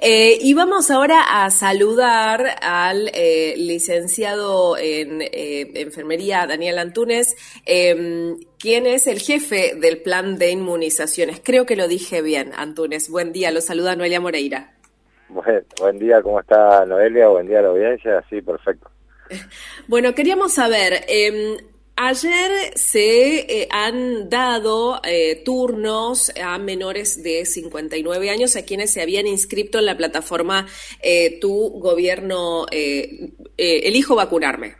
Y vamos ahora a saludar al licenciado en enfermería, Daniel Antúnez, quien es el jefe del plan de inmunizaciones. Creo que lo dije bien, Antúnez. Buen día, lo saluda Noelia Moreira. Buen día, ¿cómo está Noelia? Buen día a la audiencia. Sí, perfecto. Bueno, queríamos saber, ayer se han dado turnos a menores de 59 años a quienes se habían inscrito en la plataforma Tu Gobierno, Elijo Vacunarme.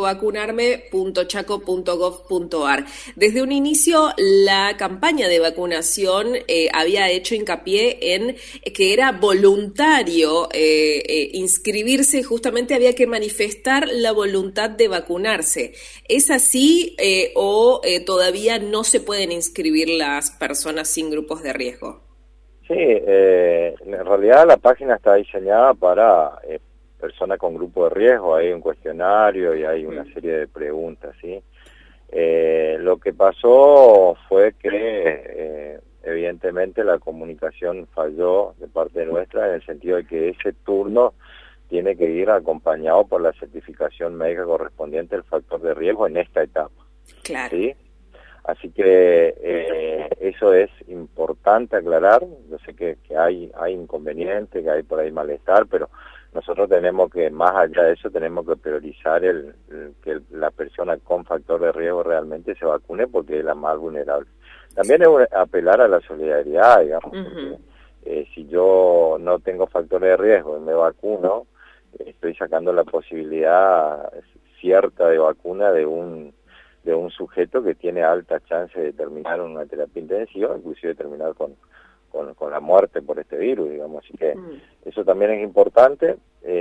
Elijovacunarme.chaco.gov.ar. Desde un inicio, la campaña de vacunación había hecho hincapié en que era voluntario inscribirse, justamente había que manifestar la voluntad de vacunarse. ¿Es así o todavía no se pueden inscribir las personas sin grupos de riesgo? Sí, en realidad la página está diseñada para personas con grupo de riesgo, hay un cuestionario y hay una serie de preguntas, ¿sí? Lo que pasó fue que evidentemente la comunicación falló de parte nuestra en el sentido de que ese turno tiene que ir acompañado por la certificación médica correspondiente al factor de riesgo en esta etapa. Claro. ¿Sí? Así que eso es importante aclarar. Yo sé que hay inconveniente, que hay por ahí malestar, pero nosotros tenemos que, más allá de eso, tenemos que priorizar que la persona con factor de riesgo realmente se vacune porque es la más vulnerable. También es apelar a la solidaridad, digamos, porque si yo no tengo factores de riesgo y me vacuno, estoy sacando la posibilidad cierta de vacuna de un sujeto que tiene alta chance de terminar una terapia intensiva, inclusive terminar con la muerte por este virus, digamos. Así que eso también es importante.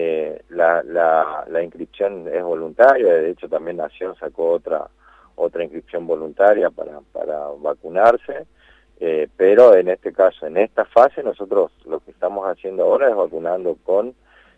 La inscripción es voluntaria, de hecho también Nación sacó otra inscripción voluntaria para vacunarse, pero en este caso, en esta fase, nosotros lo que estamos haciendo ahora es vacunando con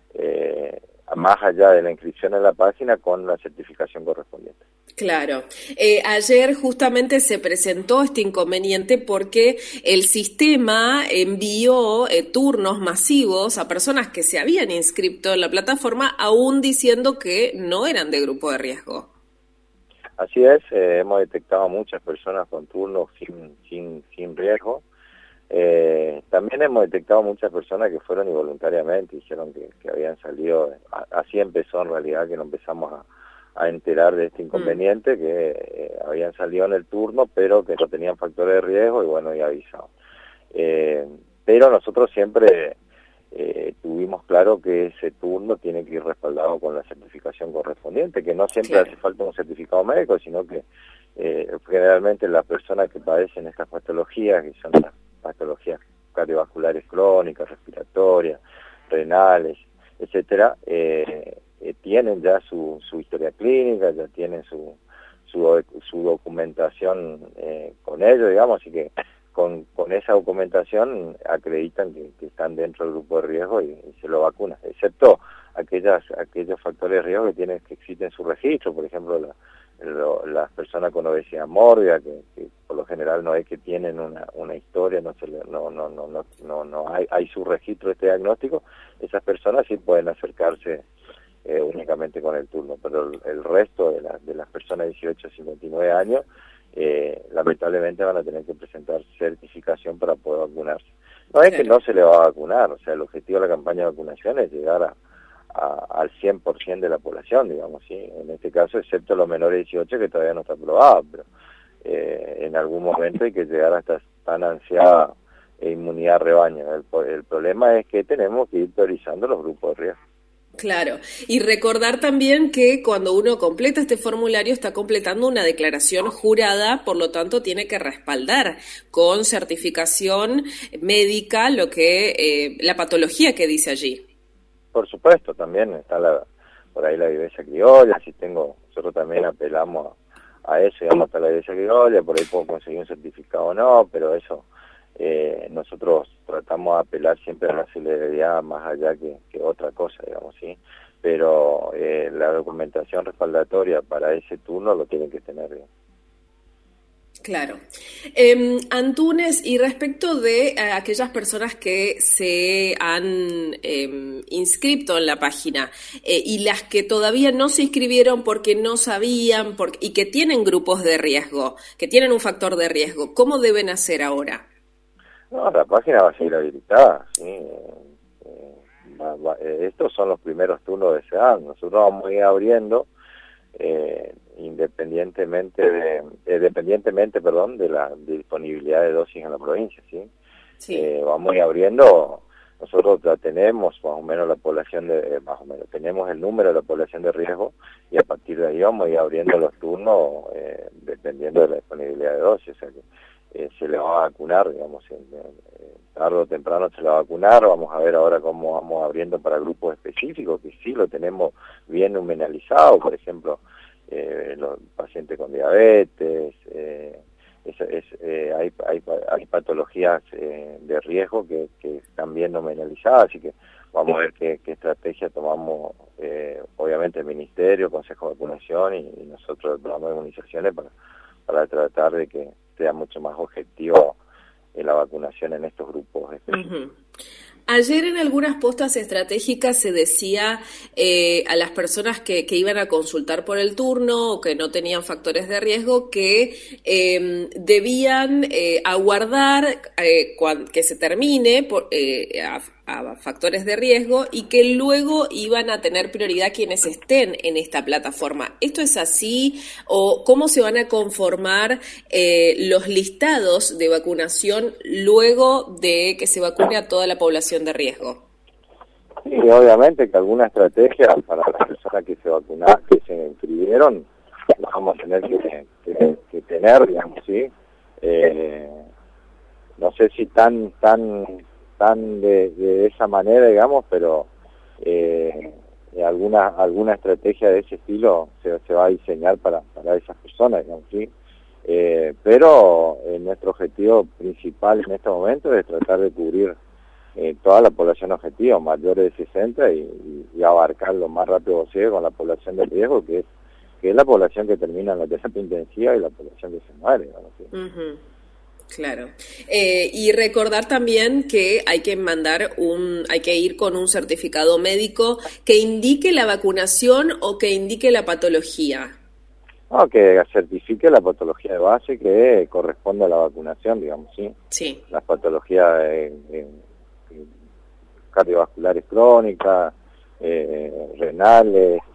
más allá de la inscripción en la página, con la certificación correspondiente. Claro. Ayer justamente se presentó este inconveniente porque el sistema envió turnos masivos a personas que se habían inscrito en la plataforma, aún diciendo que no eran de grupo de riesgo. Así es, hemos detectado muchas personas con turnos sin riesgo. También hemos detectado muchas personas que fueron involuntariamente, dijeron que habían salido, así empezó en realidad, que nos empezamos a enterar de este inconveniente, que habían salido en el turno, pero que no tenían factores de riesgo y bueno, ya avisaron. Pero nosotros siempre tuvimos claro que ese turno tiene que ir respaldado con la certificación correspondiente, que no siempre hace falta un certificado médico, sino que generalmente las personas que padecen estas patologías, que son las patologías cardiovasculares crónicas, respiratorias, renales, etcétera, tienen ya su historia clínica, ya tienen su documentación con ellos, digamos, así que con esa documentación acreditan que están dentro del grupo de riesgo y se lo vacunan, excepto aquellos factores de riesgo que existen en su registro, por ejemplo las personas con obesidad mórbida, que por lo general no es que tienen una historia, no hay su registro de este diagnóstico, esas personas sí pueden acercarse únicamente con el turno, pero el resto de las personas de 18 a 59 años lamentablemente van a tener que presentar certificación para poder vacunarse. No es que no se le va a vacunar, o sea, el objetivo de la campaña de vacunación es llegar al 100% de la población, digamos, ¿sí? En este caso, excepto los menores de 18 que todavía no está aprobado, pero en algún momento hay que llegar a esta tan ansiada inmunidad rebaño. El problema es que tenemos que ir priorizando los grupos de riesgo. Claro, y recordar también que cuando uno completa este formulario está completando una declaración jurada, por lo tanto tiene que respaldar con certificación médica lo que la patología que dice allí. Por supuesto, también está por ahí la vivencia criolla, nosotros también apelamos a eso, digamos, hasta la vivencia criolla, por ahí puedo conseguir un certificado o no, pero eso nosotros tratamos de apelar siempre a la solidaridad más allá que otra cosa, digamos, ¿sí? Pero la documentación respaldatoria para ese turno lo tienen que tener, digamos. Claro. Antúnez, y respecto de aquellas personas que se han inscrito en la página y las que todavía no se inscribieron porque no sabían y que tienen grupos de riesgo, que tienen un factor de riesgo, ¿cómo deben hacer ahora? No, la página va a seguir habilitada, ¿sí? Estos son los primeros turnos de SEDAN. Nosotros vamos a ir abriendo dependientemente de la disponibilidad de dosis en la provincia, ¿sí? Sí. Vamos a ir abriendo. Nosotros ya tenemos más o menos tenemos el número de la población de riesgo, y a partir de ahí vamos a ir abriendo los turnos dependiendo de la disponibilidad de dosis. O sea que se le va a vacunar, digamos, tarde o temprano se le va a vacunar. Vamos a ver ahora cómo vamos abriendo para grupos específicos, que sí lo tenemos bien nominalizado, por ejemplo, los pacientes con diabetes, hay patologías de riesgo que están bien nominalizadas, así que vamos a ver qué estrategia tomamos, obviamente el Ministerio, Consejo de Vacunación y nosotros el programa de inmunizaciones para tratar de que sea mucho más objetivo la vacunación en estos grupos específicos. Uh-huh. Ayer en algunas postas estratégicas se decía a las personas que iban a consultar por el turno o que no tenían factores de riesgo que debían aguardar que se termine a factores de riesgo y que luego iban a tener prioridad quienes estén en esta plataforma. ¿Esto es así o cómo se van a conformar los listados de vacunación luego de que se vacune a toda la población de riesgo? Sí, obviamente que alguna estrategia para las personas que se vacunaron, que se inscribieron, la vamos a tener que tener, digamos, ¿sí? No sé si tan de esa manera, digamos, pero alguna estrategia de ese estilo se va a diseñar para esas personas, digamos, ¿sí? Pero nuestro objetivo principal en este momento es tratar de cubrir toda la población objetivo, mayores de 60, y abarcar lo más rápido posible con la población de riesgo, que es la población que termina en la terapia intensiva y la población que se muere, digamos, ¿sí? Uh-huh. Claro. Y recordar también que hay que ir con un certificado médico que indique la vacunación o que indique la patología. No, que certifique la patología de base que corresponde a la vacunación, digamos, ¿sí? Sí. Las patologías cardiovasculares crónicas, renales,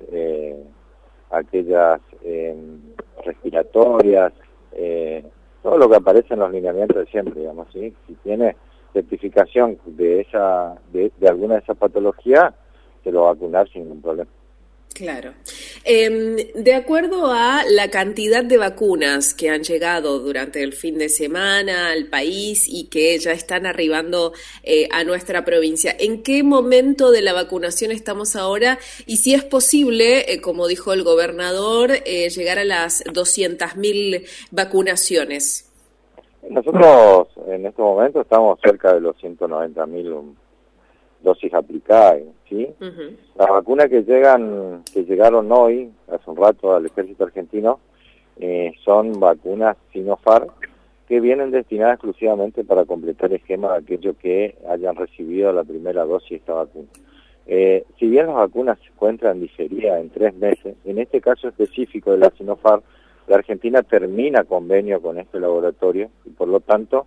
aquellas respiratorias, todo lo que aparece en los lineamientos de siempre, digamos, ¿sí? Si tiene certificación de alguna de esas patologías, se lo va a vacunar sin ningún problema. Claro. De acuerdo a la cantidad de vacunas que han llegado durante el fin de semana al país y que ya están arribando a nuestra provincia, ¿en qué momento de la vacunación estamos ahora? Y si es posible, como dijo el gobernador, llegar a las 200.000 vacunaciones. Nosotros en este momento estamos cerca de los 190.000 dosis aplicadas, ¿sí? Uh-huh. Las vacunas que llegaron hoy, hace un rato, al ejército argentino, son vacunas Sinopharm que vienen destinadas exclusivamente para completar el esquema de aquellos que hayan recibido la primera dosis de esta vacuna. Si bien las vacunas se encuentran diferidas en 3 meses, en este caso específico de la Sinopharm, la Argentina termina convenio con este laboratorio y por lo tanto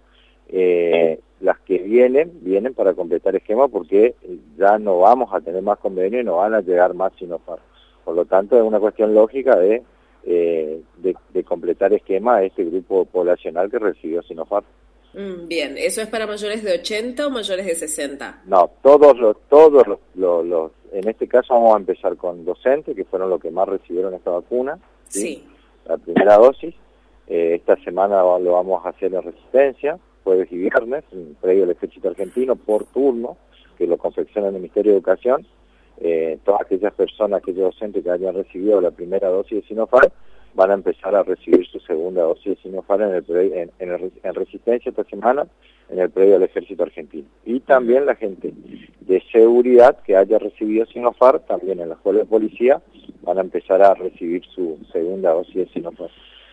las que vienen para completar esquema, porque ya no vamos a tener más convenio y no van a llegar más Sinopharm. Por lo tanto, es una cuestión lógica de completar esquema a este grupo poblacional que recibió Sinopharm. Bien, ¿eso es para mayores de 80 o mayores de 60? No, todos los en este caso vamos a empezar con docentes, que fueron los que más recibieron esta vacuna, ¿sí? La primera dosis. Esta semana lo vamos a hacer en Resistencia, jueves y viernes, previo al ejército argentino, por turno, que lo confecciona el Ministerio de Educación. Todas aquellas personas, aquellos docentes que hayan recibido la primera dosis de Sinopharm, van a empezar a recibir su segunda dosis de Sinopharm en Resistencia esta semana, en el previo al ejército argentino. Y también la gente de seguridad que haya recibido Sinopharm, también en la escuela de policía, van a empezar a recibir su segunda dosis de Sinopharm.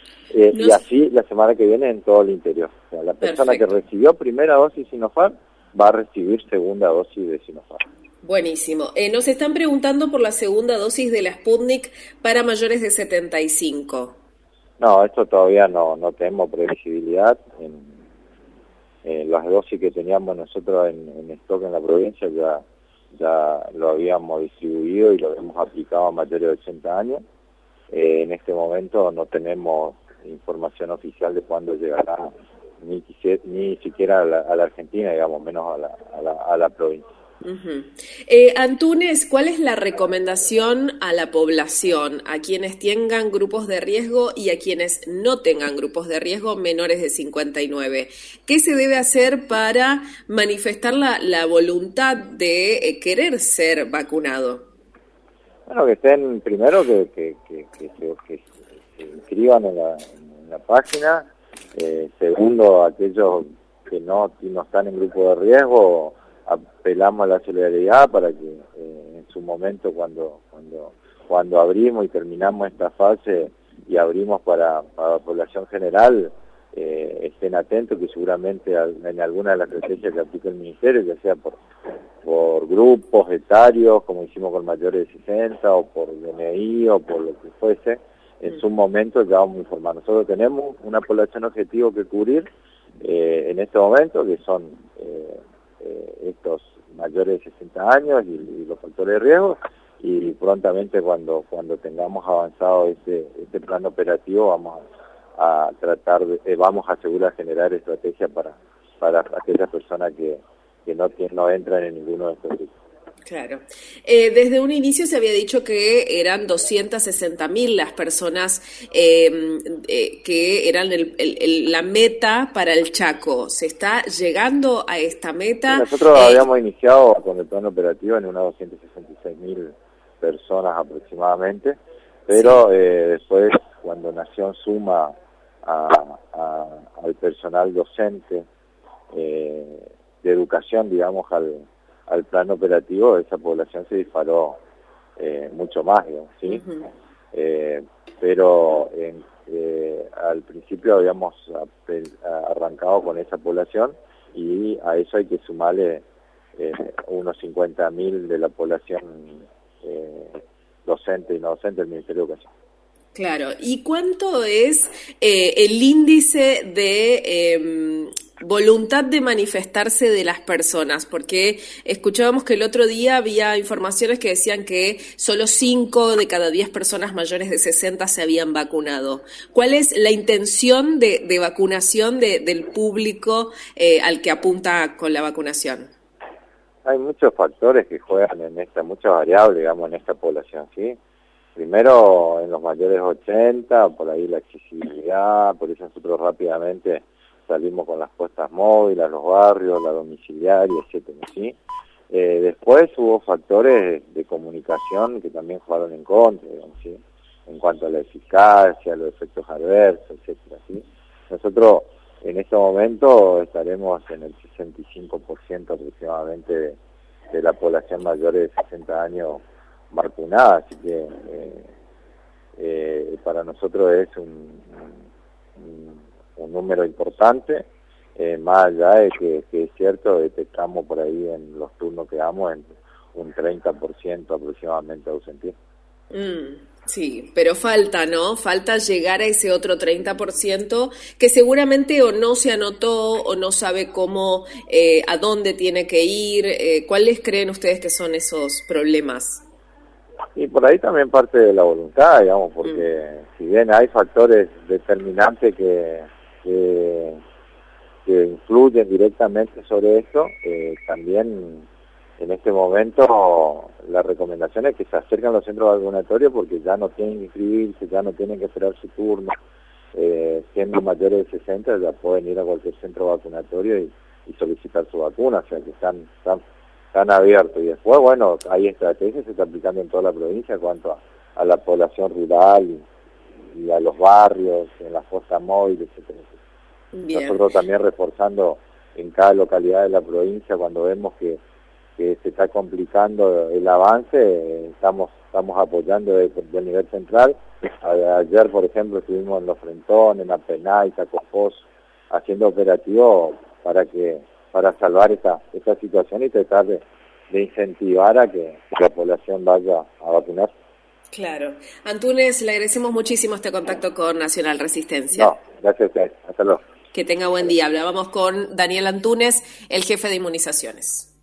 Y así la semana que viene en todo el interior. O sea, la persona que recibió primera dosis Sinopharm va a recibir segunda dosis de Sinopharm. Buenísimo. Nos están preguntando por la segunda dosis de la Sputnik para mayores de 75. No, esto todavía no tenemos previsibilidad. En las dosis que teníamos nosotros en stock en la provincia ya lo habíamos distribuido y lo hemos aplicado a mayores de 80 años. En este momento no tenemos información oficial de cuándo llegará ni siquiera a la Argentina, digamos, menos a la provincia. Uh-huh. Antúnez, ¿cuál es la recomendación a la población, a quienes tengan grupos de riesgo y a quienes no tengan grupos de riesgo menores de 59? ¿Qué se debe hacer para manifestar la voluntad de querer ser vacunado? Bueno, que estén primero que se inscriban en la página. Segundo, aquellos que no están en grupo de riesgo, apelamos a la solidaridad para que en su momento cuando abrimos y terminamos esta fase y abrimos para la población general, estén atentos que seguramente en alguna de las estrategias que aplica el Ministerio, ya sea por grupos etarios, como hicimos con mayores de 60, o por DNI, o por lo que fuese, en su momento ya vamos a informar. Nosotros tenemos una población objetivo que cubrir en este momento, que son estos mayores de 60 años y los factores de riesgo, y prontamente cuando tengamos avanzado este plan operativo vamos a tratar vamos a asegurar generar estrategias para aquellas personas que no entran en ninguno de estos grupos. Claro. Desde un inicio se había dicho que eran 260.000 las personas que eran la meta para el Chaco. ¿Se está llegando a esta meta? Sí, nosotros habíamos iniciado con el plan operativo en unas 266.000 personas aproximadamente, pero después cuando Nación suma al personal docente de educación, digamos, al plan operativo, esa población se disparó mucho más, digamos, ¿sí? Uh-huh. Pero al principio habíamos arrancado con esa población y a eso hay que sumarle unos 50.000 de la población docente y no docente del Ministerio de Educación. Claro. ¿Y cuánto es el índice de voluntad de manifestarse de las personas? Porque escuchábamos que el otro día había informaciones que decían que solo 5 de cada 10 personas mayores de 60 se habían vacunado. ¿Cuál es la intención de vacunación del público al que apunta con la vacunación? Hay muchos factores que juegan muchas variables, digamos, en esta población, ¿sí? Primero, en los mayores de 80, por ahí la accesibilidad, por eso nosotros rápidamente salimos con las puestas móviles, los barrios, la domiciliaria, etcétera, ¿sí? Después hubo factores de comunicación que también jugaron en contra, digamos, ¿sí? En cuanto a la eficacia, los efectos adversos, etcétera, ¿sí? Nosotros en este momento estaremos en el 65% aproximadamente de la población mayor de 60 años vacunada, así que para nosotros es un número importante, más allá de que es cierto, detectamos por ahí en los turnos que damos en un 30% aproximadamente de ausentismo. Sí, pero falta, ¿no? Falta llegar a ese otro 30% que seguramente o no se anotó o no sabe cómo, a dónde tiene que ir. ¿Cuáles creen ustedes que son esos problemas? Y por ahí también parte de la voluntad, digamos, porque si bien hay factores determinantes que influyen directamente sobre esto, también en este momento la recomendación es que se acerquen a los centros vacunatorios porque ya no tienen que inscribirse, ya no tienen que esperar su turno, siendo mayores de 60 ya pueden ir a cualquier centro vacunatorio y solicitar su vacuna, o sea que están abiertos. Y después, bueno, hay estrategias que se están aplicando en toda la provincia en cuanto a la población rural y a los barrios, en las postas móviles, etcétera. Nosotros también reforzando en cada localidad de la provincia cuando vemos que que se está complicando el avance, estamos apoyando desde el nivel central. Ayer, por ejemplo, estuvimos en Los Frentones, en Apenay, Tacopos, haciendo operativos para salvar esta situación y tratar de incentivar a que la población vaya a vacunarse. Claro. Antunes, le agradecemos muchísimo este contacto con Nacional Resistencia. No, gracias a ustedes. Hasta luego. Que tenga buen día. Hablábamos con Daniel Antunes, el jefe de inmunizaciones.